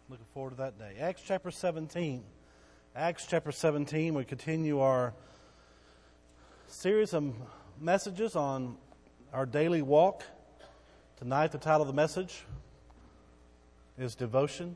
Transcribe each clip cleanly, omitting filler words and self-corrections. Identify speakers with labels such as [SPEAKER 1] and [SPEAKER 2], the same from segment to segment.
[SPEAKER 1] Looking forward to that day. Acts chapter 17. Acts chapter 17, we continue our series of messages on our daily walk. Tonight, the title of the message is Devotion.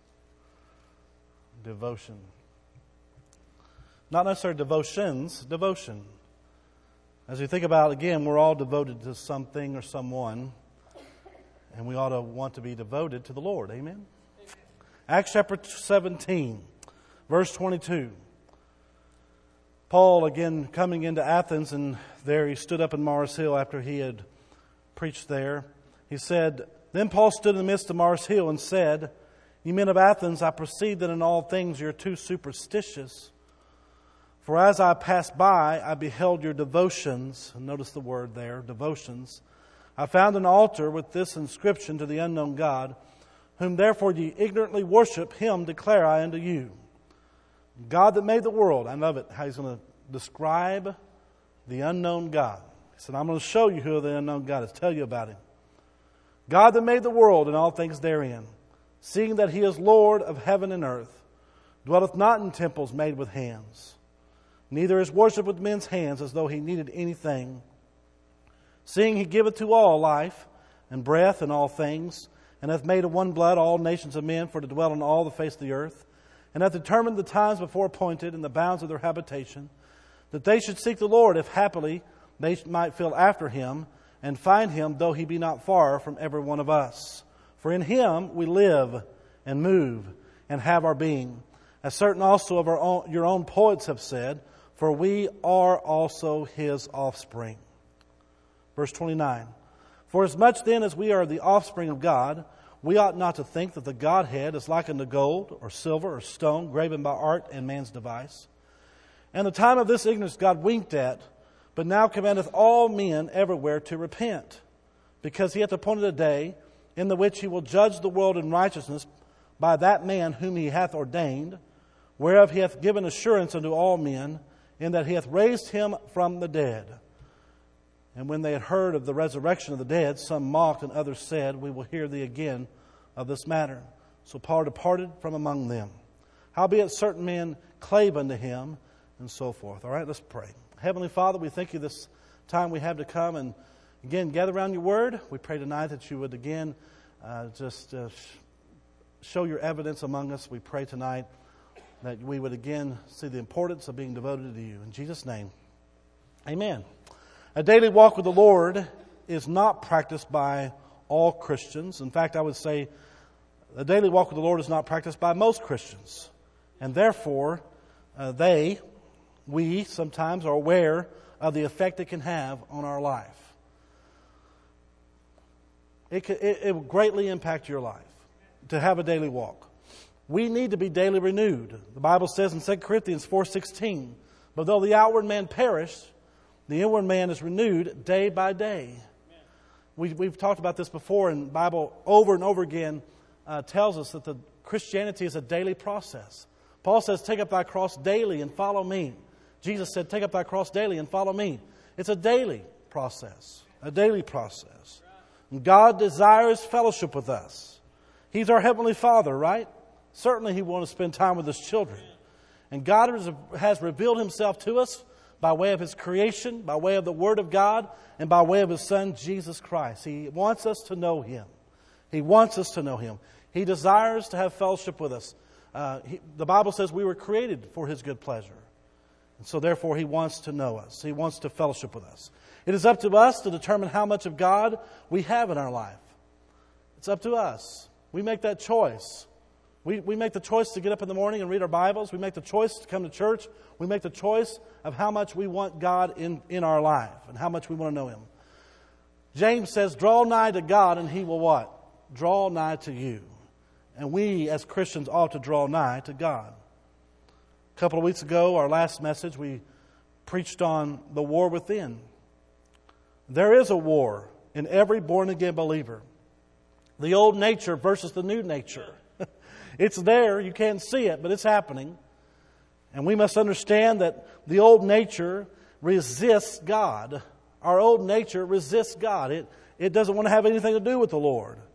[SPEAKER 1] Devotion. Not necessarily devotions, devotion. As we think about, again, we're all devoted to something or someone, and we ought to want to be devoted to the Lord. Amen? Acts chapter 17, verse 22. Paul, again, coming into Athens, and there he stood up in Mars Hill after he had preached there. He said, "Then Paul stood in the midst of Mars Hill and said, 'You men of Athens, I perceive that in all things you are too superstitious. For as I passed by, I beheld your devotions.'" And notice the word there, devotions. "I found an altar with this inscription to the unknown God, whom therefore ye ignorantly worship, him declare I unto you. God that made the world." I love it, how he's going to describe the unknown God. He said, "I'm going to show you who the unknown God is, tell you about him. God that made the world and all things therein, seeing that he is Lord of heaven and earth, dwelleth not in temples made with hands, neither is worship with men's hands as though he needed anything. Seeing he giveth to all life and breath and all things, and hath made of one blood all nations of men for to dwell on all the face of the earth, and hath determined the times before appointed and the bounds of their habitation, that they should seek the Lord, if happily they might feel after him, and find him, though he be not far from every one of us. For in him we live and move and have our being, as certain also of your own poets have said, for we are also his offspring." Verse 29. "For as much then as we are the offspring of God, we ought not to think that the Godhead is like unto gold or silver or stone, graven by art and man's device. And the time of this ignorance God winked at, but now commandeth all men everywhere to repent, because he hath appointed a day in the which he will judge the world in righteousness by that man whom he hath ordained, whereof he hath given assurance unto all men, in that he hath raised him from the dead. And when they had heard of the resurrection of the dead, some mocked, and others said, We will hear thee again of this matter. So Paul departed from among them. Howbeit certain men clave unto him," and so forth. All right, let's pray. Heavenly Father, we thank you this time we have to come and again gather around your word. We pray tonight that you would again show your evidence among us. We pray tonight that we would again see the importance of being devoted to you. In Jesus' name, amen. A daily walk with the Lord is not practiced by all Christians. In fact, I would say a daily walk with the Lord is not practiced by most Christians. And therefore, we sometimes are aware of the effect it can have on our life. It will greatly impact your life to have a daily walk. We need to be daily renewed. The Bible says in 2 Corinthians 4:16, "But though the outward man perish, the inward man is renewed day by day." We've talked about this before, and the Bible over and over again tells us that the Christianity is a daily process. Paul says, "Take up thy cross daily and follow me." Jesus said, "Take up thy cross daily and follow me." It's a daily process. A daily process. And God desires fellowship with us. He's our Heavenly Father, right? Certainly He wants to spend time with His children. And God has revealed Himself to us by way of His creation, by way of the Word of God, and by way of His Son, Jesus Christ. He wants us to know Him. He wants us to know Him. He desires to have fellowship with us. The Bible says we were created for His good pleasure. And so therefore He wants to know us. He wants to fellowship with us. It is up to us to determine how much of God we have in our life. It's up to us. We make that choice. We make the choice to get up in the morning and read our Bibles. We make the choice to come to church. We make the choice of how much we want God in our life and how much we want to know Him. James says, "Draw nigh to God and He will" what? Draw nigh to you. And we as Christians ought to draw nigh to God. A couple of weeks ago, our last message, we preached on the war within. There is a war in every born-again believer. The old nature versus the new nature. It's there. You can't see it, but it's happening. And we must understand that the old nature resists God. Our old nature resists God. It doesn't want to have anything to do with the Lord.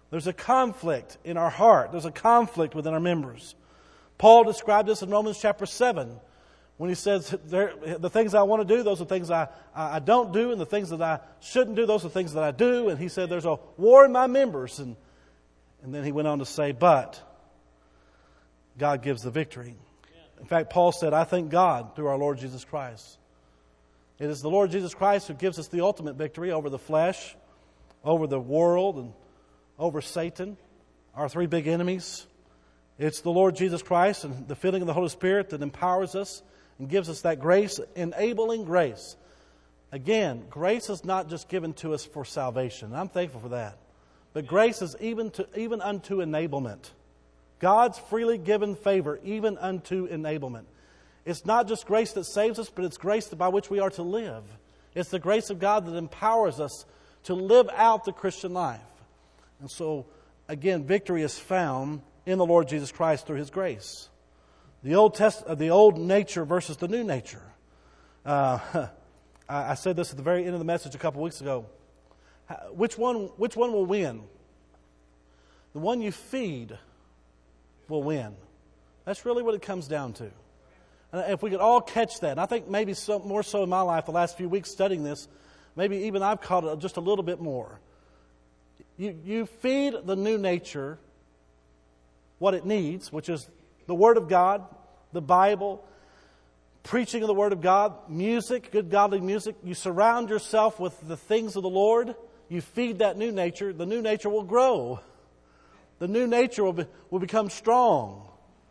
[SPEAKER 1] There's a conflict in our heart. There's a conflict within our members. Paul described this in Romans chapter 7 when he says, the things I want to do, those are things I don't do, and the things that I shouldn't do, those are things that I do. And he said there's a war in my members. And then he went on to say, but God gives the victory. In fact, Paul said, I thank God through our Lord Jesus Christ. It is the Lord Jesus Christ who gives us the ultimate victory over the flesh, over the world, and over Satan, our three big enemies. It's the Lord Jesus Christ and the filling of the Holy Spirit that empowers us and gives us that grace, enabling grace. Again, grace is not just given to us for salvation. And I'm thankful for that. But grace is even unto enablement. God's freely given favor, even unto enablement. It's not just grace that saves us, but it's grace by which we are to live. It's the grace of God that empowers us to live out the Christian life. And so, again, victory is found in the Lord Jesus Christ through His grace. The old nature versus the new nature. I said this at the very end of the message a couple weeks ago. Which one will win? The one you feed will win. That's really what it comes down to. And if we could all catch that, and I think maybe more so in my life the last few weeks studying this, maybe even I've caught it just a little bit more. You feed the new nature what it needs, which is the Word of God, the Bible, preaching of the Word of God, music, good godly music. You surround yourself with the things of the Lord. You feed that new nature. The new nature will grow. The new nature will become strong.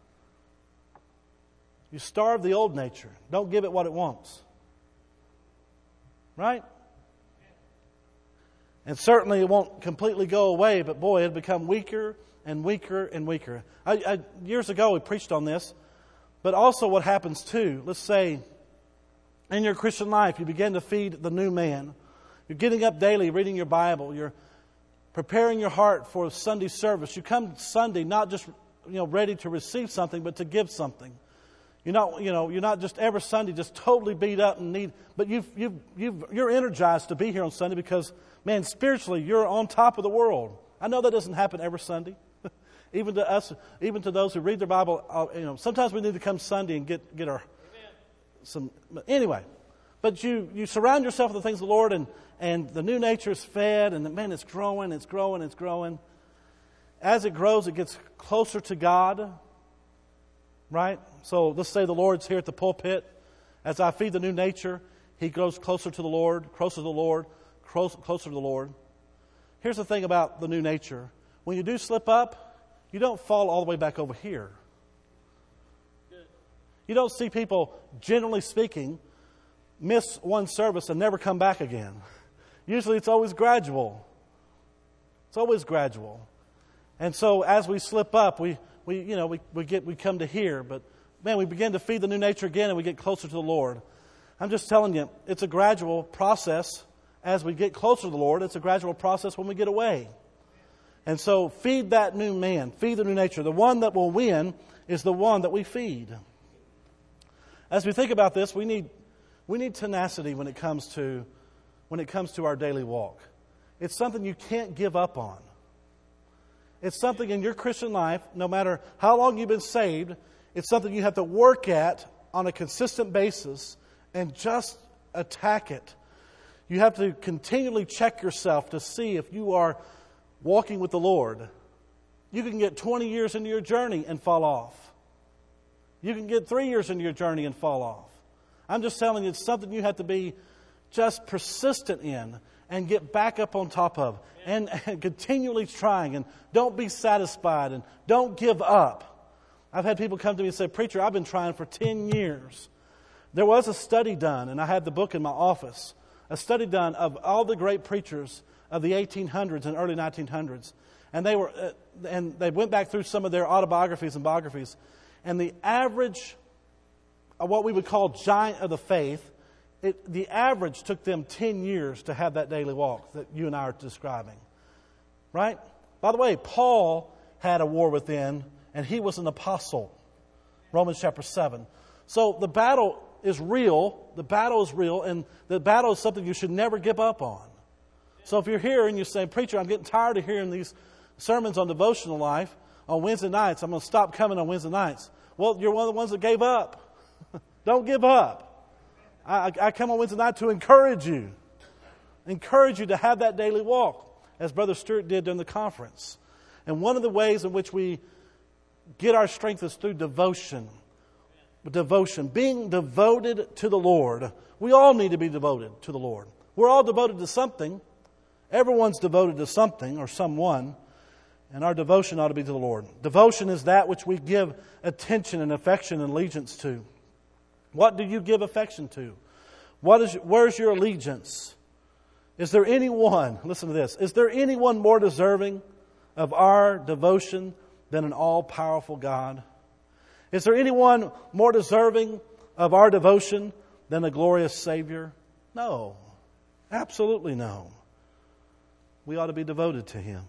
[SPEAKER 1] You starve the old nature. Don't give it what it wants. Right? And certainly it won't completely go away, but boy, it'll become weaker and weaker and weaker. Years ago we preached on this, but also what happens too, let's say in your Christian life you begin to feed the new man. You're getting up daily, reading your Bible. You're preparing your heart for Sunday service. You come Sunday not just ready to receive something, but to give something. You're not just every Sunday just totally beat up and need, but you're energized to be here on Sunday because, man, spiritually you're on top of the world. I know that doesn't happen every Sunday, even to us, even to those who read their Bible. Sometimes we need to come Sunday and get our some. Anyway, but you surround yourself with the things of the Lord, and the new nature is fed, and man, it's growing, it's growing, it's growing. As it grows, it gets closer to God. Right? So let's say the Lord's here at the pulpit. As I feed the new nature, He grows closer to the Lord, closer to the Lord, closer to the Lord. Here's the thing about the new nature. When you do slip up, you don't fall all the way back over here. You don't see people, generally speaking, miss one service and never come back again. Usually it's always gradual. It's always gradual. And so as we slip up, we come to here, but man, we begin to feed the new nature again and we get closer to the Lord. I'm just telling you, it's a gradual process as we get closer to the Lord. It's a gradual process when we get away. And so feed that new man, feed the new nature. The one that will win is the one that we feed. As we think about this, we need tenacity when it comes to our daily walk. It's something you can't give up on. It's something in your Christian life, no matter how long you've been saved, it's something you have to work at on a consistent basis and just attack it. You have to continually check yourself to see if you are walking with the Lord. You can get 20 years into your journey and fall off. You can get 3 years into your journey and fall off. I'm just telling you, it's something you have to be just persistent in and get back up on top of and continually trying, and don't be satisfied and don't give up. I've had people come to me and say, "Preacher, I've been trying for 10 years. There was a study done, and I had the book in my office, a study done of all the great preachers of the 1800s and early 1900s. And they went back through some of their autobiographies and biographies, and the average, what we would call giant of the faith, the average took them 10 years to have that daily walk that you and I are describing. Right? By the way, Paul had a war within, and he was an apostle. Romans chapter 7. So the battle is real. The battle is real, and the battle is something you should never give up on. So if you're here and you say, "Preacher, I'm getting tired of hearing these sermons on devotional life on Wednesday nights. I'm going to stop coming on Wednesday nights. Well, you're one of the ones that gave up. Don't give up. I come on Wednesday night to encourage you. Encourage you to have that daily walk, as Brother Stewart did during the conference. And one of the ways in which we get our strength is through devotion. Devotion, being devoted to the Lord. We all need to be devoted to the Lord. We're all devoted to something. Everyone's devoted to something or someone. And our devotion ought to be to the Lord. Devotion is that which we give attention and affection and allegiance to. What do you give affection to? Where's your allegiance? Is there anyone, listen to this, is there anyone more deserving of our devotion than an all-powerful God? Is there anyone more deserving of our devotion than a glorious Savior? No. Absolutely no. We ought to be devoted to Him.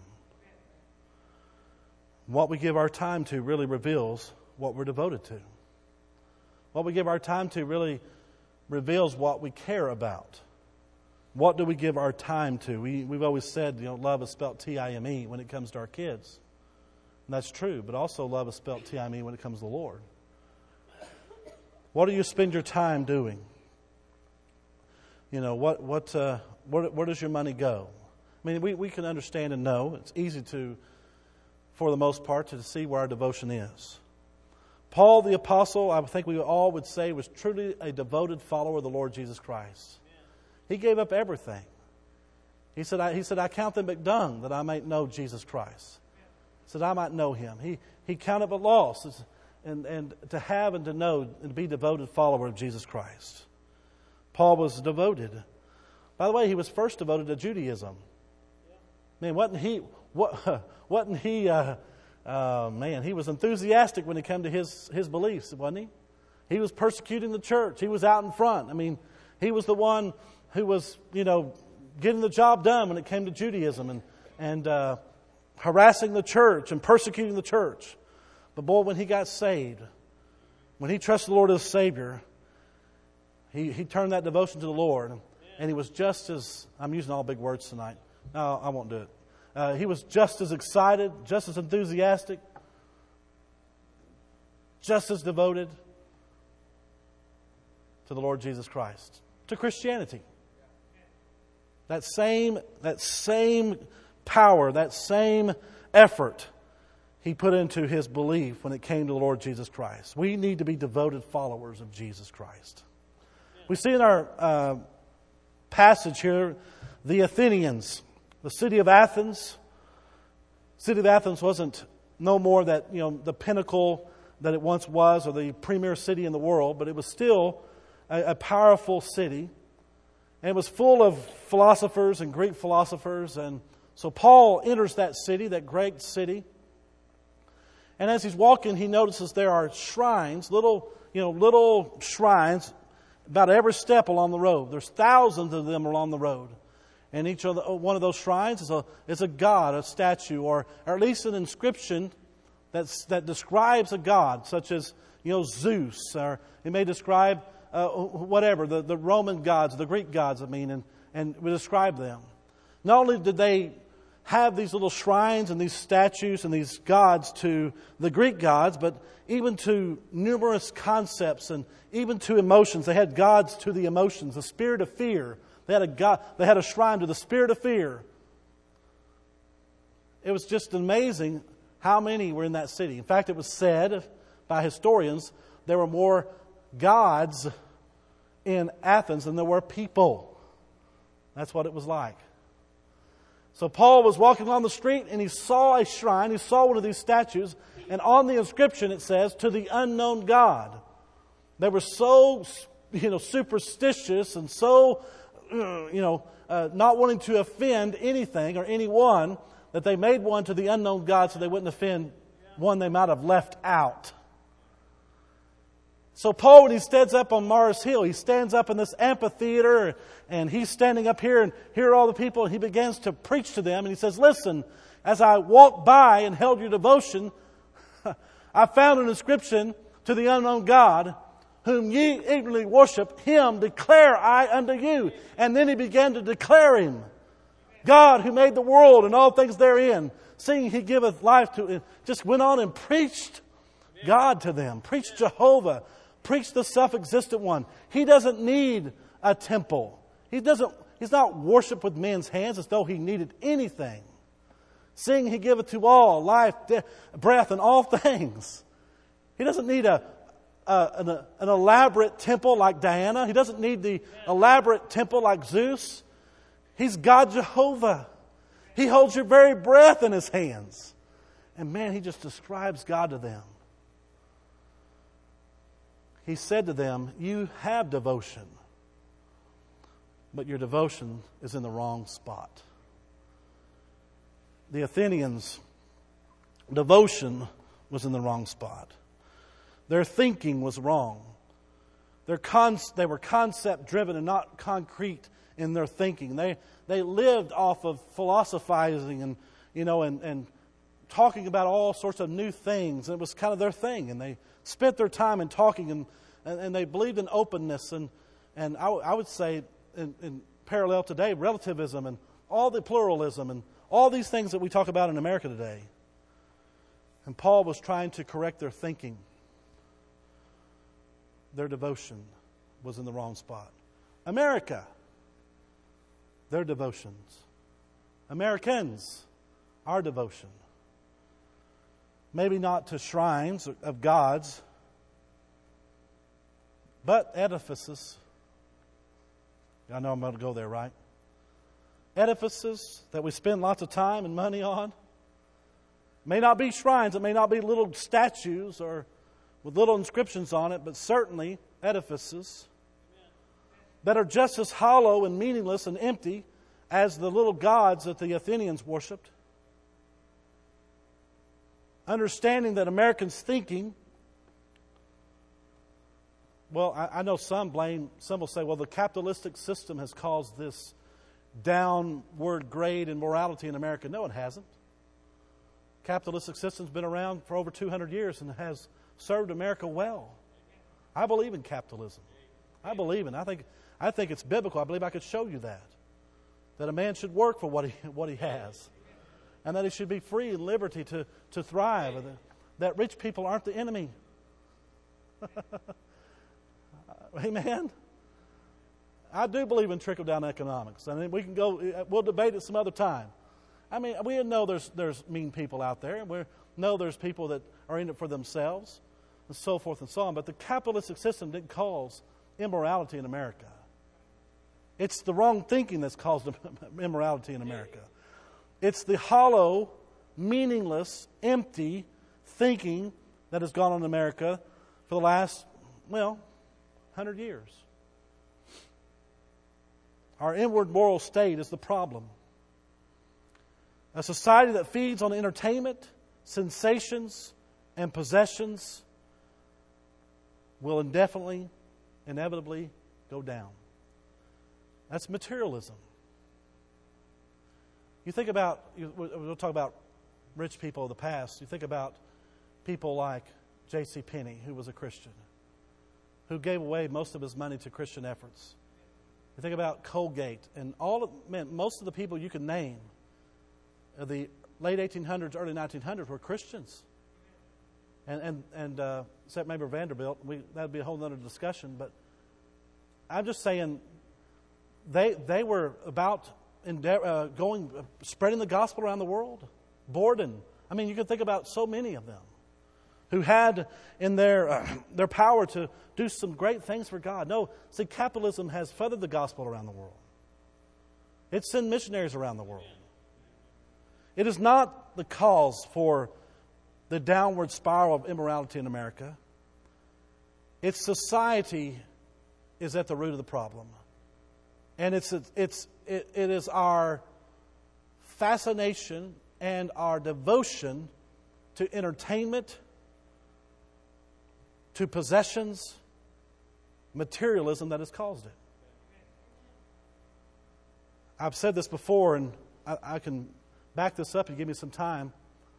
[SPEAKER 1] What we give our time to really reveals what we're devoted to. What we give our time to really reveals what we care about. What do we give our time to? We've always said, love is spelled T-I-M-E when it comes to our kids. And that's true, but also love is spelled T-I-M-E when it comes to the Lord. What do you spend your time doing? Where does your money go? I mean, we can understand and know. It's easy for the most part, to see where our devotion is. Paul the Apostle, I think we all would say, was truly a devoted follower of the Lord Jesus Christ. He gave up everything. He said, I count them but dung that I might know Jesus Christ. He said, I might know Him. He counted but loss and to have and to know and to be a devoted follower of Jesus Christ. Paul was devoted. By the way, he was first devoted to Judaism. Man, he was enthusiastic when it came to his beliefs, wasn't he? He was persecuting the church. He was out in front. I mean, he was the one who was, getting the job done when it came to Judaism and harassing the church and persecuting the church. But boy, when he got saved, when he trusted the Lord as Savior, he turned that devotion to the Lord. And he was just as, I'm using all big words tonight. No, I won't do it. He was just as excited, just as enthusiastic, just as devoted to the Lord Jesus Christ, to Christianity. That same power, that same effort he put into his belief when it came to the Lord Jesus Christ. We need to be devoted followers of Jesus Christ. We see in our passage here, the Athenians, the city of Athens. The city of Athens wasn't no more that, the pinnacle that it once was or the premier city in the world, but it was still a powerful city. And it was full of philosophers and Greek philosophers. And so Paul enters that city, that great city. And as he's walking, he notices there are shrines, little shrines about every step along the road. There's thousands of them along the road. And each one of those shrines is a god, a statue, or at least an inscription that describes a god, such as Zeus, or it may describe whatever the Roman gods, the Greek gods. And we describe them. Not only did they have these little shrines and these statues and these gods to the Greek gods, but even to numerous concepts and even to emotions. They had gods to the emotions, the spirit of fear. They had a shrine to the spirit of fear. It was just amazing how many were in that city. In fact, it was said by historians there were more gods in Athens than there were people. That's what it was like. So Paul was walking on the street and he saw a shrine. He saw one of these statues, and on the inscription it says, "To the unknown God." They were so, superstitious and so, not wanting to offend anything or anyone that they made one to the unknown God so they wouldn't offend one they might have left out. So Paul, when he stands up on Mars Hill, he stands up in this amphitheater and he's standing up here and here are all the people, and he begins to preach to them and he says, "Listen, as I walked by and held your devotion, I found an inscription to the unknown God, whom ye eagerly worship, him declare I unto you." And then he began to declare him. God, who made the world and all things therein, Seeing He giveth life to, just went on and preached God to them, preached Jehovah, preached the self-existent one. He doesn't need a temple. He's not worshipped with men's hands as though He needed anything. Seeing He giveth to all life, breath, and all things. He doesn't need an elaborate temple like Diana. He doesn't need the elaborate temple like Zeus. He's God Jehovah. He holds your very breath in His hands. And man, He just describes God to them. He said to them, you have devotion, but your devotion is in the wrong spot. The Athenians' devotion was in the wrong spot. Their thinking was wrong. They were concept-driven and not concrete in their thinking. They lived off of philosophizing and talking about all sorts of new things. It was kind of their thing, and they spent their time in talking, and they believed in openness, and I would say in parallel today, relativism and all the pluralism and all these things that we talk about in America today. And Paul was trying to correct their thinking. Their devotion was in the wrong spot. America, their devotions. Americans, our devotion. Maybe not to shrines of gods, but edifices. I know I'm going to go there, right? Edifices that we spend lots of time and money on. It may not be shrines, it may not be little statues or with little inscriptions on it, but certainly edifices that are just as hollow and meaningless and empty as the little gods that the Athenians worshipped. Understanding that Americans' thinking, well, I know some will say, well, the capitalistic system has caused this downward grade in morality in America. No, it hasn't. Capitalistic system's been around for over 200 years and has served America well. I believe in capitalism. I believe in it. I think it's biblical. I believe I could show you that a man should work for what he has, and that he should be free and liberty to thrive, and that rich people aren't the enemy. Amen. I do believe in trickle-down economics. I mean, we'll debate it some other time. I mean, we know there's mean people out there, and we know there's people that are in it for themselves, and so forth and so on. But the capitalistic system didn't cause immorality in America. It's the wrong thinking that's caused immorality in America. It's the hollow, meaningless, empty thinking that has gone on in America for the last, 100 years. Our inward moral state is the problem. A society that feeds on entertainment, sensations, and possessions will inevitably go down. That's materialism. You think about, we'll talk about rich people of the past. You think about people like J.C. Penney, who was a Christian, who gave away most of his money to Christian efforts. You think about Colgate and most of the people you can name of the late 1800s, early 1900s were Christians. And except maybe Vanderbilt, that would be a whole other discussion. But I'm just saying, they were about spreading the gospel around the world. Borden. I mean, you can think about so many of them who had in their power to do some great things for God. No, see, capitalism has feathered the gospel around the world. It sent missionaries around the world. It is not the cause for the downward spiral of immorality in America. Its society is at the root of the problem. And it is our fascination and our devotion to entertainment, to possessions, materialism that has caused it. I've said this before, and I can back this up and give me some time.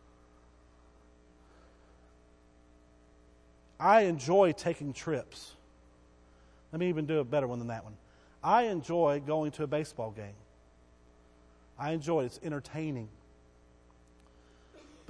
[SPEAKER 1] I enjoy taking trips. Let me even do a better one than that one. I enjoy going to a baseball game. I enjoy it. It's entertaining.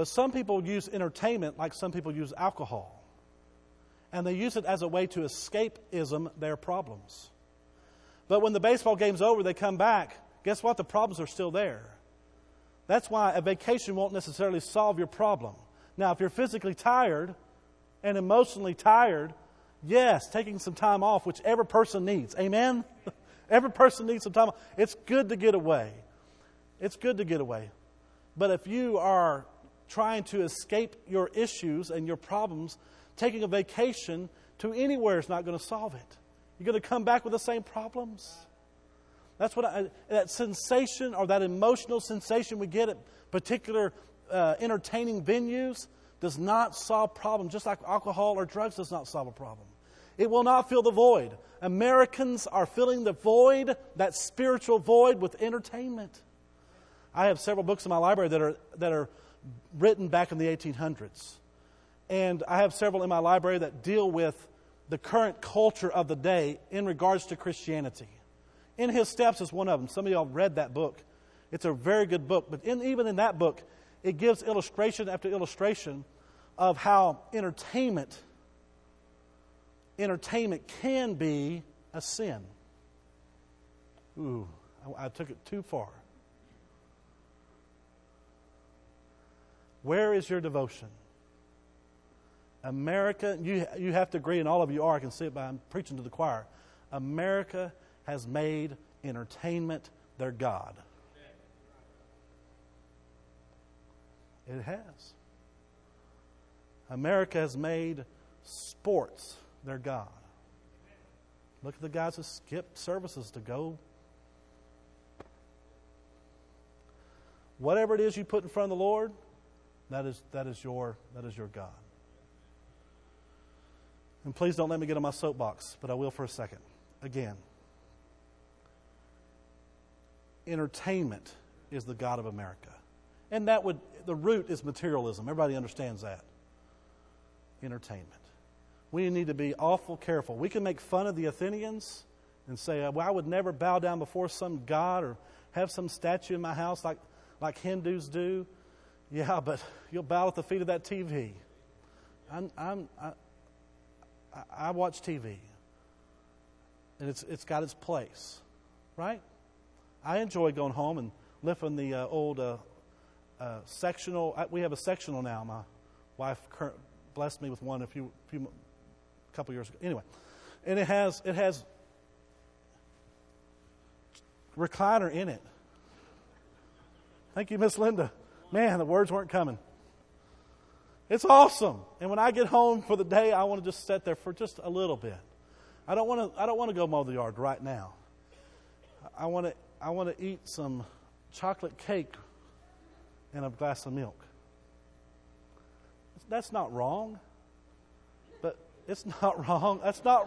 [SPEAKER 1] But some people use entertainment like some people use alcohol. And they use it as a way to escapism their problems. But when the baseball game's over, they come back. Guess what? The problems are still there. That's why a vacation won't necessarily solve your problem. Now, if you're physically tired and emotionally tired, yes, taking some time off, whichever person needs. Amen? Every person needs some time off. It's good to get away. It's good to get away. But if you are trying to escape your issues and your problems, taking a vacation to anywhere is not going to solve it. You're going to come back with the same problems. That's what that sensation or that emotional sensation we get at particular entertaining venues does not solve problems, just like alcohol or drugs does not solve a problem. It will not fill the void. Americans are filling the void, that spiritual void, with entertainment. I have several books in my library that are written back in the 1800s. And I have several in my library that deal with the current culture of the day in regards to Christianity. In His Steps is one of them. Some of y'all read that book. It's a very good book. But even in that book, it gives illustration after illustration of how entertainment can be a sin. Ooh, I took it too far. Where is your devotion? America, you have to agree, and all of you are, I can see it by I'm preaching to the choir. America has made entertainment their God. It has. America has made sports their God. Look at the guys who skip services to go. Whatever it is you put in front of the Lord, that is your God. And please don't let me get on my soapbox, but I will for a second. Again, entertainment is the God of America. And the root is materialism. Everybody understands that. Entertainment. We need to be awful careful. We can make fun of the Athenians and say, well, I would never bow down before some god or have some statue in my house like Hindus do. Yeah, but you'll bow at the feet of that TV. I watch TV, and it's got its place, right? I enjoy going home and lifting the old sectional. We have a sectional now. My wife blessed me with one a couple years ago. Anyway, and it has recliner in it. Thank you, Miss Linda. Man, the words weren't coming. It's awesome. And when I get home for the day, I want to just sit there for just a little bit. I don't want to go mow the yard right now. I want to eat some chocolate cake and a glass of milk. That's not wrong. But it's not wrong. That's not.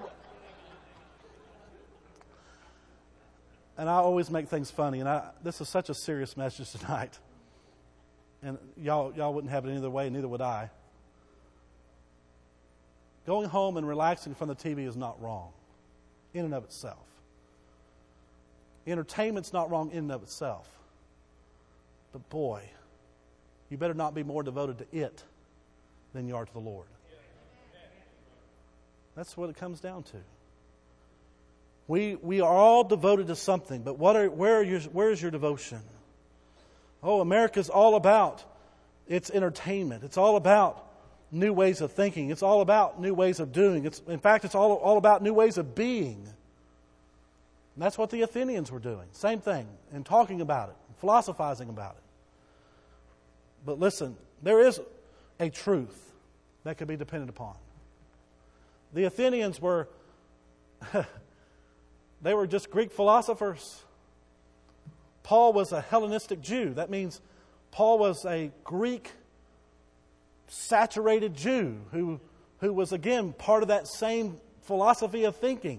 [SPEAKER 1] And I always make things funny. And this is such a serious message tonight. And y'all wouldn't have it any other way, neither would I. Going home and relaxing in front of the TV is not wrong in and of itself. Entertainment's not wrong in and of itself. But boy, you better not be more devoted to it than you are to the Lord. That's what it comes down to. We are all devoted to something, but where is your devotion? Oh, America's all about its entertainment. It's all about new ways of thinking. It's all about new ways of doing. In fact, it's all about new ways of being. And that's what the Athenians were doing. Same thing, and talking about it, philosophizing about it. But listen, there is a truth that can be depended upon. The Athenians were, they were just Greek philosophers. Paul was a Hellenistic Jew. That means Paul was a Greek saturated Jew who was, again, part of that same philosophy of thinking.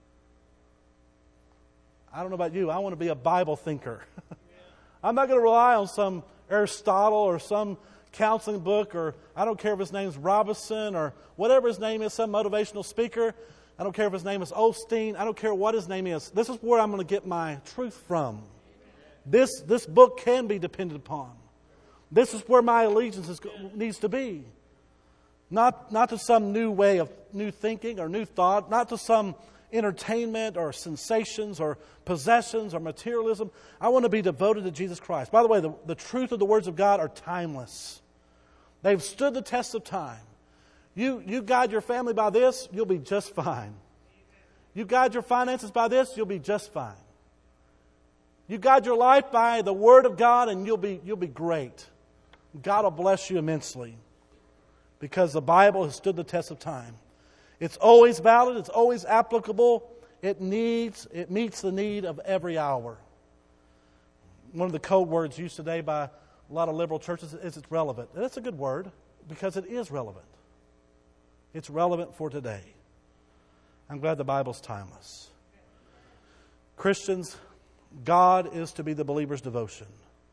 [SPEAKER 1] I don't know about you. I want to be a Bible thinker. I'm not going to rely on some Aristotle or some counseling book, or I don't care if his name's Robinson or whatever his name is, some motivational speaker. I don't care if his name is Osteen. I don't care what his name is. This is where I'm going to get my truth from. This book can be depended upon. This is where my allegiance needs to be. Not to some new way of new thinking or new thought, not to some entertainment or sensations or possessions or materialism. I want to be devoted to Jesus Christ. By the way, the truth of the words of God are timeless. They've stood the test of time. You guide your family by this, you'll be just fine. You guide your finances by this, you'll be just fine. You guide your life by the Word of God, and you'll be great. God will bless you immensely because the Bible has stood the test of time. It's always valid. It's always applicable. It meets the need of every hour. One of the code words used today by a lot of liberal churches is it's relevant. And that's a good word because it is relevant. It's relevant for today. I'm glad the Bible's timeless. Christians, God is to be the believer's devotion.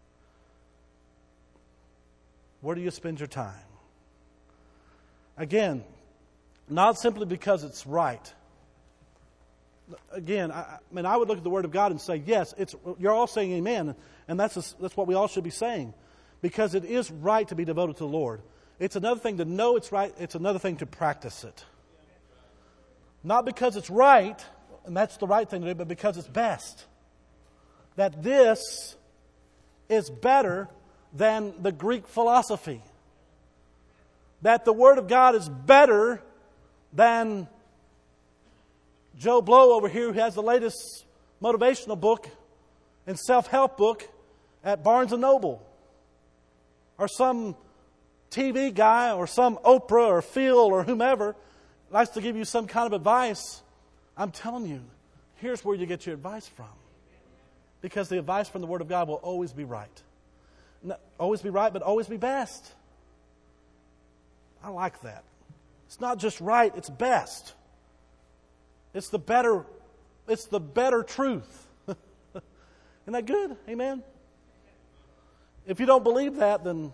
[SPEAKER 1] Where do you spend your time? Again, not simply because it's right. Again, I would look at the Word of God and say, yes, you're all saying amen, and that's what we all should be saying, because it is right to be devoted to the Lord. It's another thing to know it's right, it's another thing to practice it. Not because it's right, and that's the right thing to do, but because it's best. That this is better than the Greek philosophy. That the Word of God is better than Joe Blow over here, who has the latest motivational book and self-help book at Barnes & Noble. Or some TV guy or some Oprah or Phil or whomever likes to give you some kind of advice. I'm telling you, here's where you get your advice from. Because the advice from the Word of God will always be right. Not always be right, but always be best. I like that. It's not just right, it's best. It's the better truth. Isn't that good? Amen? If you don't believe that, then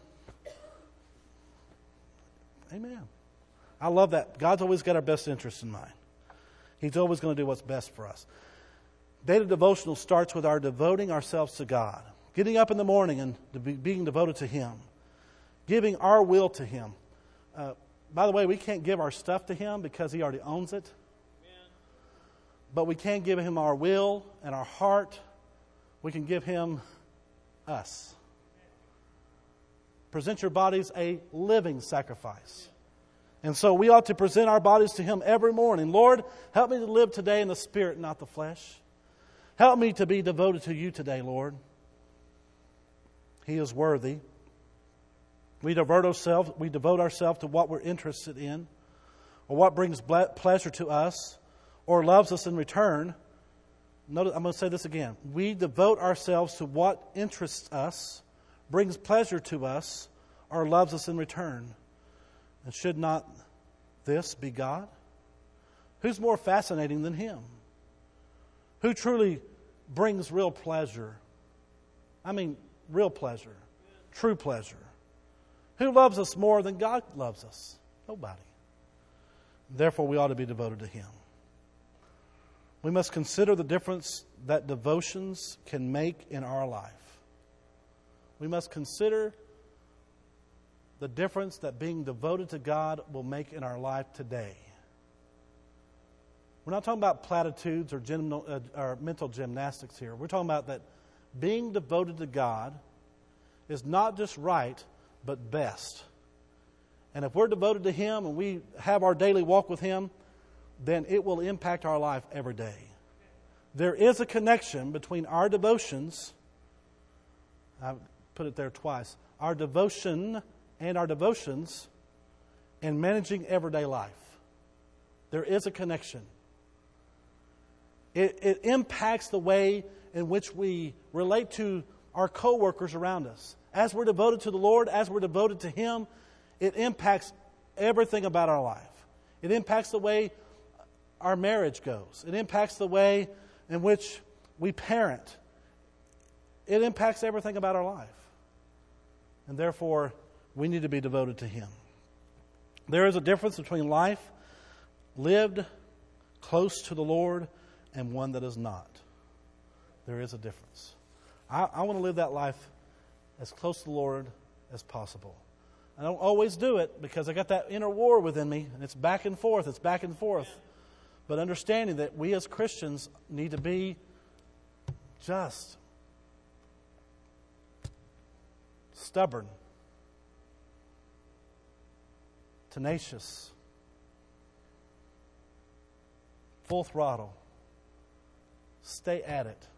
[SPEAKER 1] amen. I love that. God's always got our best interests in mind. He's always going to do what's best for us. Daily devotional starts with our devoting ourselves to God. Getting up in the morning and being devoted to Him. Giving our will to Him. By the way, we can't give our stuff to Him because He already owns it. But we can give Him our will and our heart. We can give Him us. Present your bodies a living sacrifice. And so we ought to present our bodies to Him every morning. Lord, help me to live today in the Spirit, not the flesh. Help me to be devoted to You today, Lord. He is worthy. We devote ourselves to what we're interested in, or what brings pleasure to us, or loves us in return. Notice, I'm going to say this again. We devote ourselves to what interests us, brings pleasure to us, or loves us in return. And should not this be God? Who's more fascinating than Him? Who truly brings real pleasure? I mean, real pleasure. True pleasure. Who loves us more than God loves us? Nobody. Therefore, we ought to be devoted to Him. We must consider the difference that devotions can make in our life. We must consider the difference that being devoted to God will make in our life today. We're not talking about platitudes or mental gymnastics here. We're talking about that being devoted to God is not just right, but best. And if we're devoted to Him and we have our daily walk with Him, then it will impact our life every day. There is a connection between our devotions, I put it there twice, our devotion and our devotions in managing everyday life. There is a connection. It impacts the way in which we relate to our co-workers around us. As we're devoted to the Lord, as we're devoted to Him, it impacts everything about our life. It impacts the way our marriage goes. It impacts the way in which we parent. It impacts everything about our life. And therefore, we need to be devoted to Him. There is a difference between life lived close to the Lord and one that is not. There is a difference. I want to live that life as close to the Lord as possible. I don't always do it because I got that inner war within me, and it's back and forth. But understanding that we as Christians need to be just, stubborn, tenacious, full throttle, stay at it,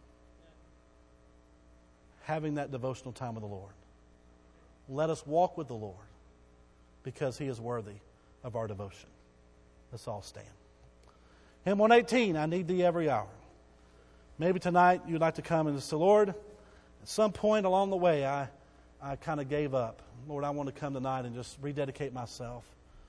[SPEAKER 1] having that devotional time with the Lord. Let us walk with the Lord because He is worthy of our devotion. Let's all stand. Hymn 118, I need Thee every hour. Maybe tonight you'd like to come and say, Lord, at some point along the way I kind of gave up. Lord, I want to come tonight and just rededicate myself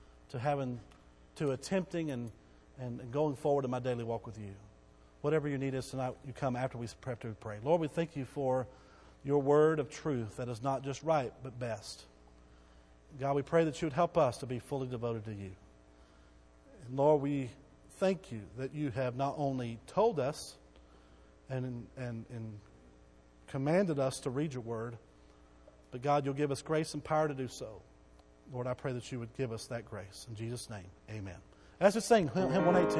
[SPEAKER 1] to attempting and going forward in my daily walk with You. Whatever your need is tonight, you come after we pray. Lord, we thank You for Your word of truth that is not just right, but best. God, we pray that You would help us to be fully devoted to You. And Lord, we thank You that You have not only told us and commanded us to read Your word, but God, You'll give us grace and power to do so. Lord, I pray that You would give us that grace. In Jesus' name, amen. As we sing hymn 118.